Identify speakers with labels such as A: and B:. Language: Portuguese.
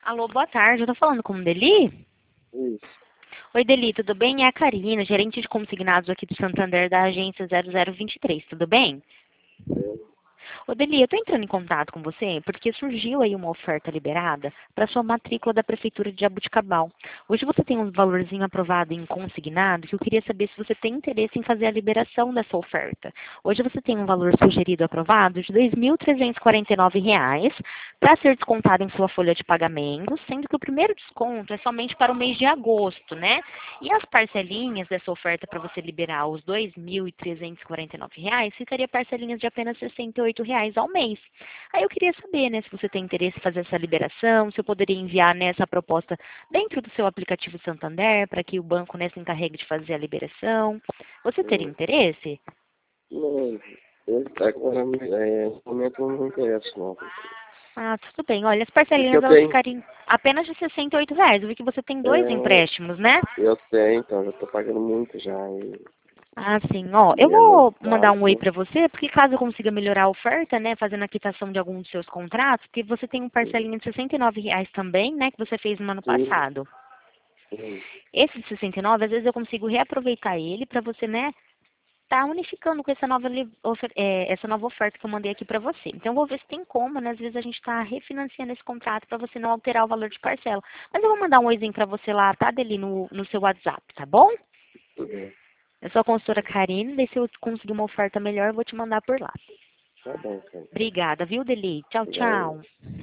A: Alô, boa tarde. Eu tô falando com o Deli?
B: Isso.
A: Oi, Deli, tudo bem? É a Karina, gerente de consignados aqui do Santander da agência 0023, tudo bem?
B: É.
A: Ô, Deli, eu tô entrando em contato com você porque surgiu aí uma oferta liberada para sua matrícula da Prefeitura de Jaboticabal. Hoje você tem um valorzinho aprovado em consignado que eu queria saber se você tem interesse em fazer a liberação dessa oferta. Hoje você tem um valor sugerido aprovado de R$ 2.349 para ser descontado em sua folha de pagamento, sendo que o primeiro desconto é somente para o mês de agosto, né? E as parcelinhas dessa oferta para você liberar os R$ 2.349 ficaria parcelinhas de apenas R$ 68 ao mês. Aí eu queria saber, né, se você tem interesse em fazer essa liberação, se eu poderia enviar nessa proposta dentro do seu aplicativo Santander para que o banco, né, se encarregue de fazer a liberação. Você teria
B: Hum.
A: interesse?
B: Não, agora, no momento não me interessa, não.
A: Ah, tudo bem. Olha, as
B: Porque
A: parcelinhas
B: eu
A: elas
B: tenho,
A: ficariam apenas de R$ 68. Eu vi que você tem dois
B: é,
A: empréstimos, né?
B: eu tenho, então, eu tô pagando muito já,
A: Ah, sim. Ó, eu
B: e é muito
A: vou mandar um oi
B: caro,
A: para você, porque caso eu consiga melhorar a oferta, né, fazendo a quitação de alguns dos seus contratos, porque você tem um
B: sim,
A: parcelinho de R$ 69 também, né, que você fez no ano
B: sim,
A: passado.
B: sim,
A: Esse de 69, às vezes eu consigo reaproveitar ele para você, né, tá unificando com essa essa nova oferta que eu mandei aqui para você. Então, eu vou ver se tem como, né, às vezes a gente está refinanciando esse contrato para você não alterar o valor de parcela. Mas eu vou mandar um oizinho para você lá, tá, Deli, no seu WhatsApp, tá bom?
B: tudo bem.
A: Eu sou a consultora Karine, daí se eu conseguir uma oferta melhor, eu vou te mandar por lá.
B: Tá bom, cara.
A: Obrigada, viu, Deli? Tchau,
B: Valeu.
A: tchau.